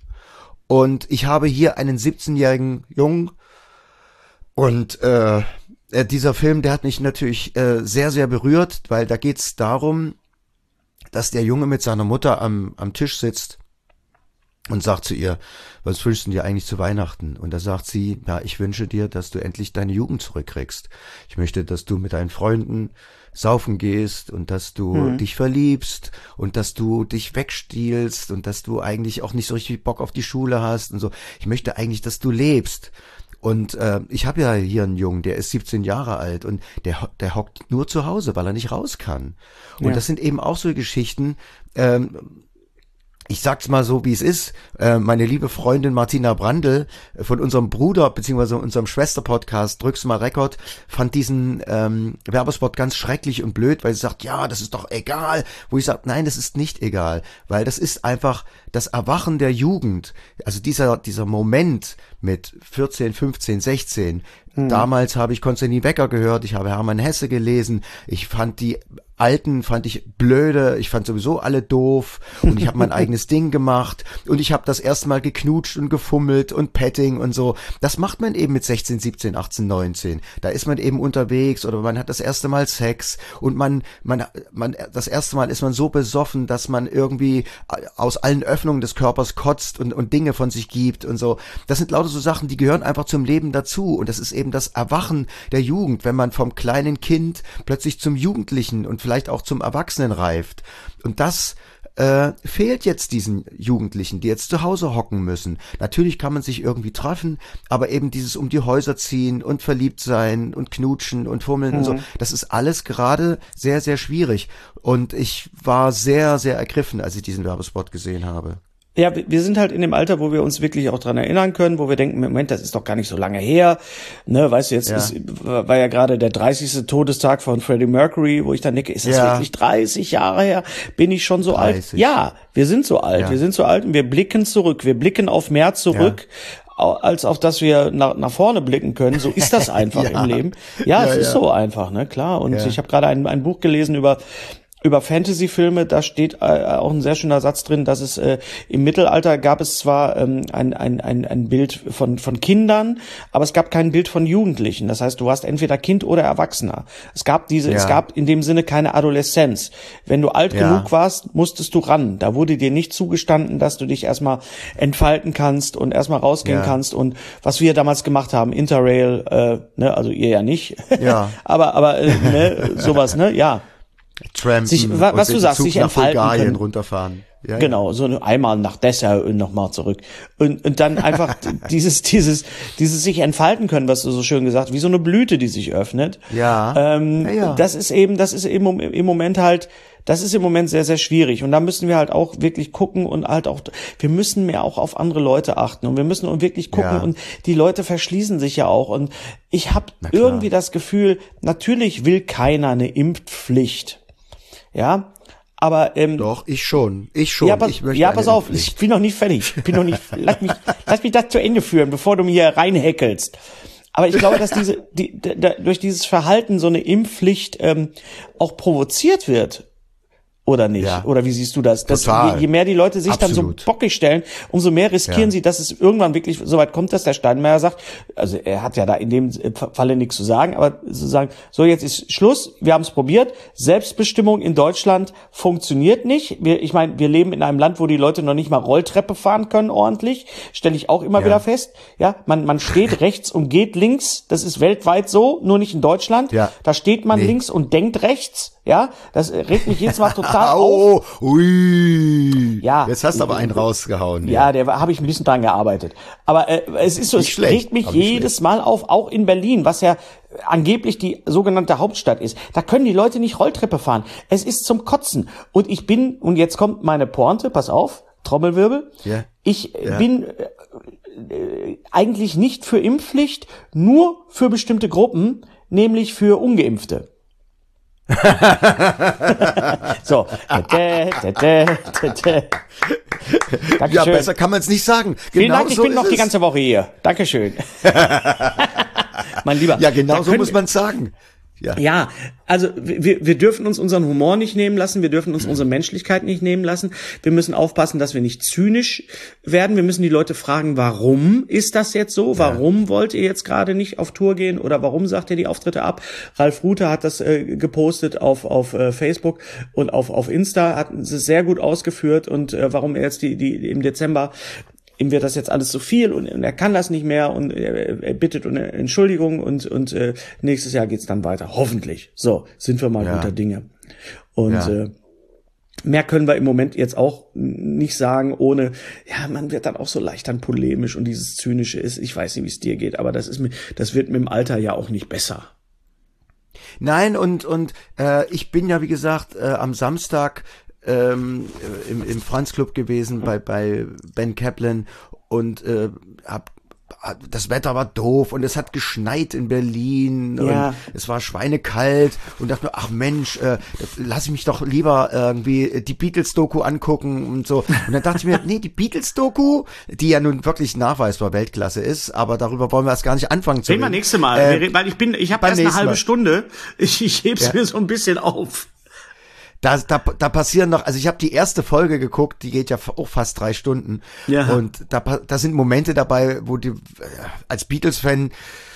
Und ich habe hier einen siebzehnjährigen Jungen und äh, dieser Film, der hat mich natürlich äh, sehr, sehr berührt, weil da geht's darum, dass der Junge mit seiner Mutter am, am Tisch sitzt und sagt zu ihr, was wünschst du dir eigentlich zu Weihnachten? Und da sagt sie, ja, ich wünsche dir, dass du endlich deine Jugend zurückkriegst. Ich möchte, dass du mit deinen Freunden saufen gehst und dass du mhm. dich verliebst und dass du dich wegstiehlst und dass du eigentlich auch nicht so richtig Bock auf die Schule hast und so. Ich möchte eigentlich, dass du lebst. Und äh, ich habe ja hier einen Jungen, der ist siebzehn Jahre alt und der der hockt nur zu Hause, weil er nicht raus kann. Und ja. das sind eben auch so Geschichten, ähm, ich sag's mal so, wie es ist. Äh, meine liebe Freundin Martina Brandl von unserem Bruder beziehungsweise unserem Schwester-Podcast Drück's mal Rekord fand diesen ähm, Werbespot ganz schrecklich und blöd, weil sie sagt, ja, das ist doch egal. Wo ich sage, nein, das ist nicht egal, weil das ist einfach, das Erwachen der Jugend, also dieser, dieser Moment mit vierzehn, fünfzehn, sechzehn, hm. damals habe ich Konstantin Wecker gehört, ich habe Hermann Hesse gelesen, ich fand die Alten fand ich blöde, ich fand sowieso alle doof und ich habe mein eigenes Ding gemacht und ich habe das erste Mal geknutscht und gefummelt und Petting und so. Das macht man eben mit sechzehn, siebzehn, achtzehn, neunzehn. Da ist man eben unterwegs oder man hat das erste Mal Sex und man, man, man, das erste Mal ist man so besoffen, dass man irgendwie aus allen Öffnungen des Körpers kotzt und, und Dinge von sich gibt und so. Das sind lauter so Sachen, die gehören einfach zum Leben dazu und das ist eben das Erwachen der Jugend, wenn man vom kleinen Kind plötzlich zum Jugendlichen und vielleicht auch zum Erwachsenen reift. Und das äh, fehlt jetzt diesen Jugendlichen, die jetzt zu Hause hocken müssen. Natürlich kann man sich irgendwie treffen, aber eben dieses um die Häuser ziehen und verliebt sein und knutschen und fummeln mhm. und so, das ist alles gerade sehr, sehr schwierig. Und ich war sehr, sehr ergriffen, als ich diesen Werbespot gesehen habe. Ja, wir sind halt in dem Alter, wo wir uns wirklich auch dran erinnern können, wo wir denken, Moment, das ist doch gar nicht so lange her, ne, weißt du, jetzt ja. Ist, war ja gerade der dreißigste Todestag von Freddie Mercury, wo ich dann denke, ist das ja. wirklich dreißig Jahre her? Bin ich schon so dreißig. Alt? Ja, wir sind so alt, ja. wir sind so alt und wir blicken zurück, wir blicken auf mehr zurück, ja. als auf das wir nach, nach vorne blicken können. So ist das einfach ja. im Leben. Ja, ja es ja. ist so einfach, ne, klar. Und ja. ich habe gerade ein, ein Buch gelesen über über Fantasy-Filme, da steht äh, auch ein sehr schöner Satz drin, dass es äh, im Mittelalter gab es zwar ähm, ein, ein, ein, ein Bild von, von Kindern, aber es gab kein Bild von Jugendlichen. Das heißt, du warst entweder Kind oder Erwachsener. Es gab diese, ja. es gab in dem Sinne keine Adoleszenz. Wenn du alt ja. genug warst, musstest du ran. Da wurde dir nicht zugestanden, dass du dich erstmal entfalten kannst und erstmal rausgehen ja. kannst. Und was wir damals gemacht haben, Interrail, äh, ne, also ihr ja nicht, ja. aber aber äh, ne, sowas, ne, ja. Trampen sich, was, was du sagst, Zug sich nach entfalten Bulgarien können. Runterfahren. Ja, genau, ja. so einmal nach Dessau und nochmal zurück. Und, und dann einfach dieses, dieses, dieses sich entfalten können, was du so schön gesagt hast, wie so eine Blüte, die sich öffnet. Ja. Ähm, ja, ja. Das ist eben, das ist eben im Moment halt, das ist im Moment sehr, sehr schwierig. Und da müssen wir halt auch wirklich gucken und halt auch, wir müssen mehr auch auf andere Leute achten und wir müssen und wirklich gucken ja. und die Leute verschließen sich ja auch. Und ich habe irgendwie das Gefühl, natürlich will keiner eine Impfpflicht. Ja, aber ähm, doch, ich schon, ich schon. Ja, pass, ich möchte ja, pass auf, ich bin noch nicht fertig. Ich bin noch nicht. lass mich, lass mich das zu Ende führen, bevor du mir hier reinhäckelst. Aber ich glaube, dass diese, die, da, durch dieses Verhalten so eine Impfpflicht ähm, auch provoziert wird. Oder nicht? Ja. Oder wie siehst du das? Dass je, je mehr die Leute sich Absolut. dann so bockig stellen, umso mehr riskieren ja. sie, dass es irgendwann wirklich so weit kommt, dass der Steinmeier sagt, also er hat ja da in dem Falle nichts zu sagen, aber zu sagen, so jetzt ist Schluss, wir haben es probiert, Selbstbestimmung in Deutschland funktioniert nicht. Wir, ich meine, wir leben in einem Land, wo die Leute noch nicht mal Rolltreppe fahren können ordentlich, stelle ich auch immer ja. wieder fest. Ja, man man steht rechts und geht links, das ist weltweit so, nur nicht in Deutschland. Ja. Da steht man nee. links und denkt rechts. Ja, das regt mich jedes Mal total oh, auf. Ui. Ja, jetzt hast du aber einen rausgehauen. Ja, ja der habe ich ein bisschen dran gearbeitet. Aber äh, es ist so, es regt mich jedes Mal auf, auch in Berlin, was ja angeblich die sogenannte Hauptstadt ist. Da können die Leute nicht Rolltreppe fahren. Es ist zum Kotzen. Und ich bin, und jetzt kommt meine Pointe, pass auf, Trommelwirbel. Ja. Ich ja. bin äh, eigentlich nicht für Impfpflicht, nur für bestimmte Gruppen, nämlich für Ungeimpfte. so. Ja, besser kann man es nicht sagen. Vielen genau Dank, ich so bin noch es. die ganze Woche hier. Dankeschön. Mein Lieber. Ja, genau so muss man es sagen. Ja. ja, also wir, wir dürfen uns unseren Humor nicht nehmen lassen, wir dürfen uns unsere Menschlichkeit nicht nehmen lassen, wir müssen aufpassen, dass wir nicht zynisch werden, wir müssen die Leute fragen, warum ist das jetzt so, warum ja. wollt ihr jetzt gerade nicht auf Tour gehen oder warum sagt ihr die Auftritte ab? Ralf Rute hat das äh, gepostet auf auf äh, Facebook und auf auf Insta, hat es sehr gut ausgeführt und äh, warum er jetzt die die im Dezember ihm wird das jetzt alles zu viel und, und er kann das nicht mehr und er, er bittet um eine Entschuldigung und und äh, nächstes Jahr geht's dann weiter, hoffentlich. So, sind wir mal ja. guter Dinge. Und ja. äh, mehr können wir im Moment jetzt auch nicht sagen, ohne, ja, man wird dann auch so leicht dann polemisch und dieses Zynische ist, ich weiß nicht, wie es dir geht, aber das ist mir, das wird mit dem Alter ja auch nicht besser. Nein, und und äh, ich bin ja, wie gesagt, äh, am Samstag Ähm, im, im Franz Club gewesen bei bei Ben Kaplan und äh, hab das Wetter war doof und es hat geschneit in Berlin ja. und es war schweinekalt und dachte mir, ach Mensch, äh, lass ich mich doch lieber irgendwie die Beatles-Doku angucken und so. Und dann dachte ich mir, nee, die Beatles-Doku, die ja nun wirklich nachweisbar Weltklasse ist, aber darüber wollen wir erst gar nicht anfangen zu reden. Reden wir nächste Mal, äh, reden, weil ich bin, ich habe erst eine halbe Mal. Stunde, ich, ich heb's ja. mir so ein bisschen auf. Da, da, da passieren noch, also ich habe die erste Folge geguckt, die geht ja auch fast drei Stunden. Ja. Und da, da sind Momente dabei, wo die als Beatles-Fan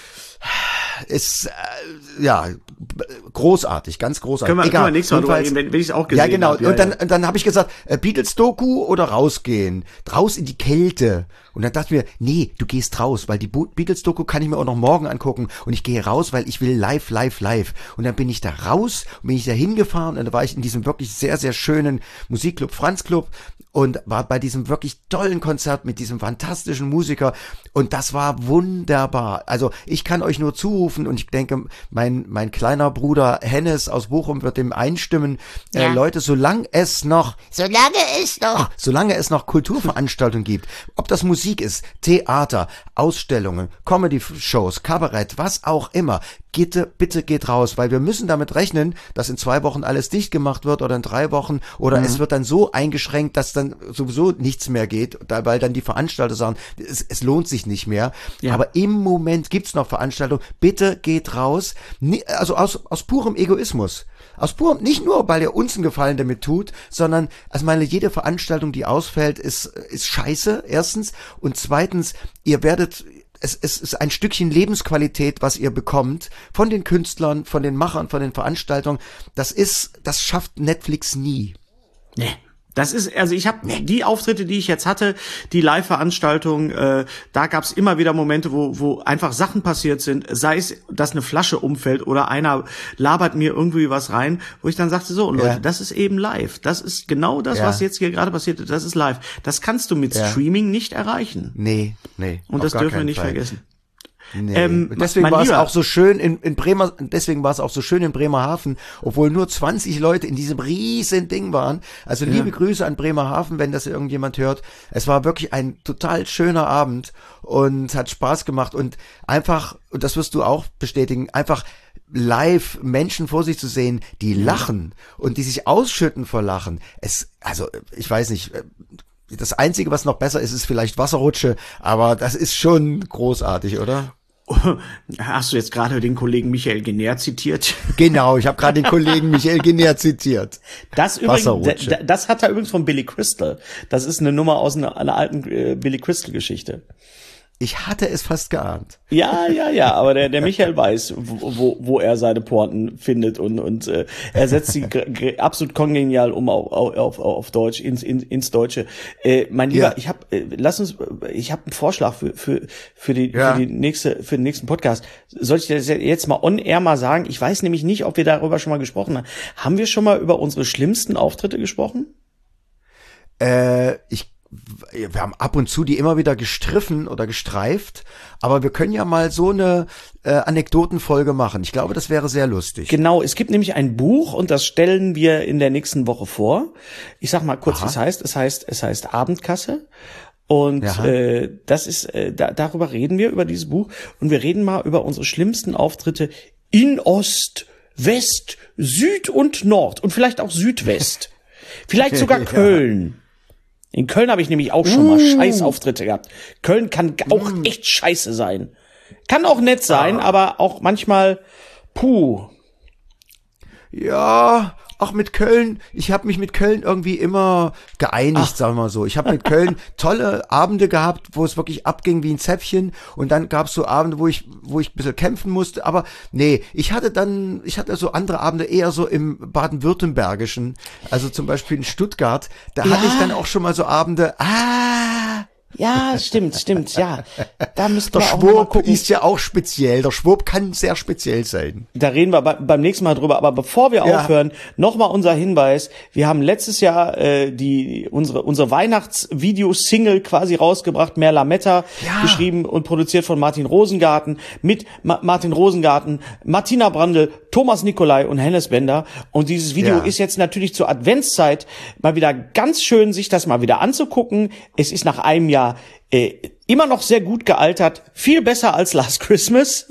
ist äh, ja großartig, ganz großartig. Können wir, Egal. können wir nächstes Mal drüber reden, wenn, wenn ich es auch gesehen habe. Ja, genau. Hab. Ja, und dann, ja. dann habe ich gesagt, äh, Beatles-Doku oder rausgehen? Raus in die Kälte. Und dann dachte ich mir, nee, du gehst raus, weil die Beatles-Doku kann ich mir auch noch morgen angucken. Und ich gehe raus, weil ich will live, live, live. Und dann bin ich da raus und bin ich da hingefahren und da war ich in diesem wirklich sehr, sehr schönen Musikclub, Franz Club, und war bei diesem wirklich tollen Konzert mit diesem fantastischen Musiker. Und das war wunderbar. Also ich kann euch nur zurufen und ich denke, mein mein kleiner Bruder Hennes aus Bochum wird dem einstimmen. Ja. Äh, Leute, solange es noch, solange es noch, solange es noch Kulturveranstaltungen gibt, ob das Musik ist, Theater, Ausstellungen, Comedy-Shows, Kabarett, was auch immer, bitte, bitte geht raus, weil wir müssen damit rechnen, dass in zwei Wochen alles dicht gemacht wird oder in drei Wochen oder mhm. es wird dann so eingeschränkt, dass dann sowieso nichts mehr geht, weil dann die Veranstalter sagen, es, es lohnt sich nicht mehr. Ja. Aber im Moment gibt's noch Veranstaltungen. Bitte geht raus. Also aus, aus purem Egoismus. Aus purem, nicht nur, weil ihr uns einen Gefallen damit tut, sondern, also meine, jede Veranstaltung, die ausfällt, ist, ist scheiße, erstens. Und zweitens, ihr werdet, Es, es ist ein Stückchen Lebensqualität, was ihr bekommt von den Künstlern, von den Machern, von den Veranstaltungen. Das ist, das schafft Netflix nie. Nee. Das ist, also ich habe die Auftritte, die ich jetzt hatte, die Live-Veranstaltung, äh, da gab's immer wieder Momente, wo wo einfach Sachen passiert sind, sei es, dass eine Flasche umfällt oder einer labert mir irgendwie was rein, wo ich dann sagte, so Leute, ja. das ist eben live. Das ist genau das, ja. was jetzt hier gerade passiert ist, das ist live. Das kannst du mit ja. Streaming nicht erreichen. Nee, nee. Und das dürfen wir nicht Fall. vergessen. Nee. Ähm, deswegen war es auch so schön in, in Bremer, deswegen war es auch so schön in Bremerhaven, obwohl nur zwanzig Leute in diesem riesen Ding waren. Also ja. liebe Grüße an Bremerhaven, wenn das irgendjemand hört. Es war wirklich ein total schöner Abend und hat Spaß gemacht und einfach, und das wirst du auch bestätigen, einfach live Menschen vor sich zu sehen, die lachen und die sich ausschütten vor Lachen. Es, also ich weiß nicht, das Einzige, was noch besser ist, ist vielleicht Wasserrutsche, aber das ist schon großartig, oder? Hast du jetzt gerade den Kollegen Michael Genär zitiert? Genau, ich habe gerade den Kollegen Michael Genär zitiert. Das übrigens, das hat er übrigens von Billy Crystal. Das ist eine Nummer aus einer, einer alten äh, Billy Crystal Geschichte. Ich hatte es fast geahnt. Ja, ja, ja, aber der, der Michael weiß, wo, wo er seine Pointen findet und, und äh, er setzt sie g- absolut kongenial um auf, auf, auf Deutsch, ins, in, ins Deutsche. Äh, mein Lieber, ja. ich habe, äh, lass uns, ich habe einen Vorschlag für, für, für, die, ja. für die nächste, für den nächsten Podcast. Soll ich das jetzt mal on air mal sagen? Ich weiß nämlich nicht, ob wir darüber schon mal gesprochen haben. Haben wir schon mal über unsere schlimmsten Auftritte gesprochen? Äh, ich Wir haben ab und zu die immer wieder gestriffen oder gestreift, aber wir können ja mal so eine äh, Anekdotenfolge machen. Ich glaube, das wäre sehr lustig. Genau, es gibt nämlich ein Buch und das stellen wir in der nächsten Woche vor. Ich sag mal kurz, wie es heißt. Es heißt, es heißt Abendkasse. Und äh, das ist, äh, da, darüber reden wir, über dieses Buch. Und wir reden mal über unsere schlimmsten Auftritte in Ost, West, Süd und Nord und vielleicht auch Südwest. Vielleicht sogar Köln. In Köln habe ich nämlich auch schon uh. mal Scheißauftritte gehabt. Köln kann auch mm. echt scheiße sein. Kann auch nett sein, ah. aber auch manchmal puh. Ja, auch mit Köln, ich habe mich mit Köln irgendwie immer geeinigt, Ach. sagen wir mal so. Ich habe mit Köln tolle Abende gehabt, wo es wirklich abging wie ein Zäpfchen und dann gab es so Abende, wo ich wo ich ein bisschen kämpfen musste, aber nee, ich hatte dann, ich hatte so andere Abende eher so im Baden-Württembergischen, also zum Beispiel in Stuttgart, da ja. hatte ich dann auch schon mal so Abende, ah, ja, stimmt, stimmt, ja. Da müssten der wir auch Schwurb mal gucken. ist ja auch speziell. Der Schwurb kann sehr speziell sein. Da reden wir bei, beim nächsten Mal drüber. Aber bevor wir ja. aufhören, nochmal unser Hinweis. Wir haben letztes Jahr äh, die unsere unsere Weihnachtsvideo-Single quasi rausgebracht, Mehr Lametta, ja. geschrieben und produziert von Martin Rosengarten, mit Ma- Martin Rosengarten, Martina Brandl, Thomas Nicolai und Hennes Bender. Und dieses Video ja. ist jetzt natürlich zur Adventszeit mal wieder ganz schön, sich das mal wieder anzugucken. Es ist nach einem Jahr äh, immer noch sehr gut gealtert, viel besser als Last Christmas.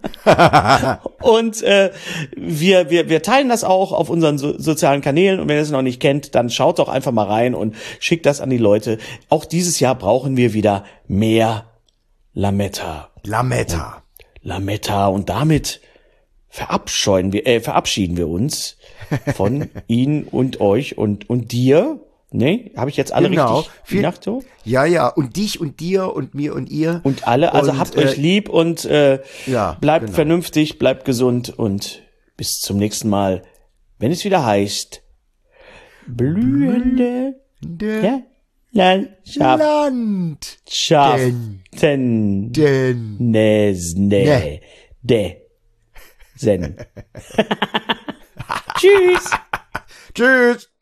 Und äh, wir wir wir teilen das auch auf unseren so sozialen Kanälen, und wenn ihr es noch nicht kennt, dann schaut doch einfach mal rein und schickt das an die Leute. Auch dieses Jahr brauchen wir wieder mehr Lametta. Lametta. Und Lametta, und damit verabscheuen wir äh, verabschieden wir uns von Ihnen und euch und und dir. Ne, habe ich jetzt alle genau. richtig Viel, gedacht, so? Ja, ja, und dich und dir und mir und ihr. Und alle, also und, habt äh, euch lieb und äh, ja, bleibt genau. vernünftig, bleibt gesund und bis zum nächsten Mal, wenn es wieder heißt, blühende Der ja, Landschaft. Land. Schaften. Den. Nesne. Ne. De. Sen. Tschüss. Tschüss.